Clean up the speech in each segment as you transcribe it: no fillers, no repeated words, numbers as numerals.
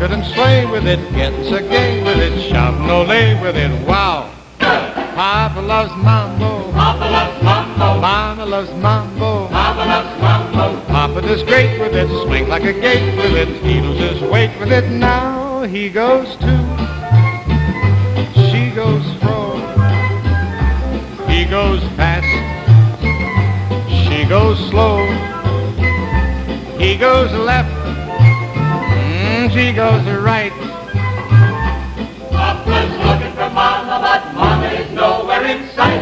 younger than sway with it, gets a gay with it, shove no lay with it, wow. Papa loves mambo, Papa loves mambo, Mama loves mambo, Mama loves mambo. Papa does great with it, swing like a gate with it, he loses weight with it. Now he goes to, she goes fro, he goes fast, she goes slow, he goes left, she goes right. Papa's looking for Mama, but Mama is nowhere in sight.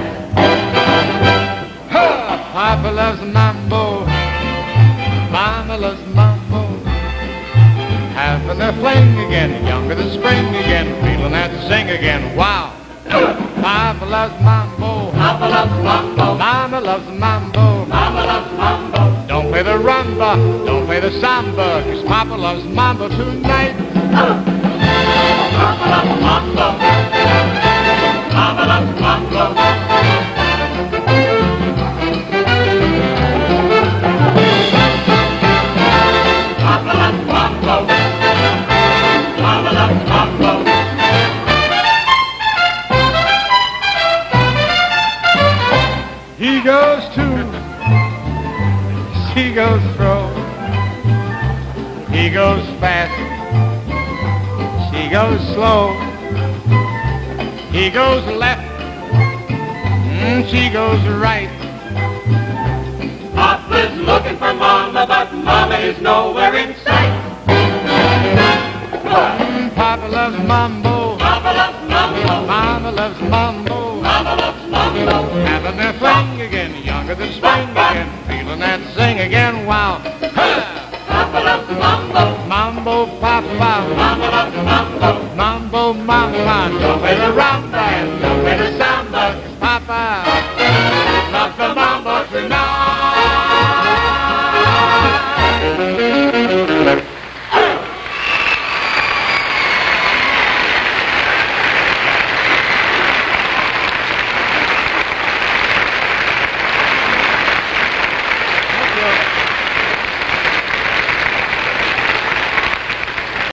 Papa loves mambo, Mama loves mambo, having their fling again, younger than spring again, feeling that sing again, wow. Papa loves mambo, Papa loves mambo, Mama loves mambo, Mama loves mambo. don't play the rumba, don't play the samba, 'cause Papa loves mambo tonight. Papa loves mambo, Mama loves mambo. Papa loves mambo, Mama loves mambo. He goes to, she goes fro, he goes fast, she goes slow, he goes left, she goes right. Papa's looking for Mama, but Mama is nowhere in sight. Papa loves mambo, Papa loves mambo, Mama loves mambo, Mama loves mambo. having their fling again, younger than spring again, feeling that sing again, wow. Papa loves mambo, Mambo, Papa, Mama loves mambo. mambo, Mama, don't play the rumba and don't play the samba, 'cause Papa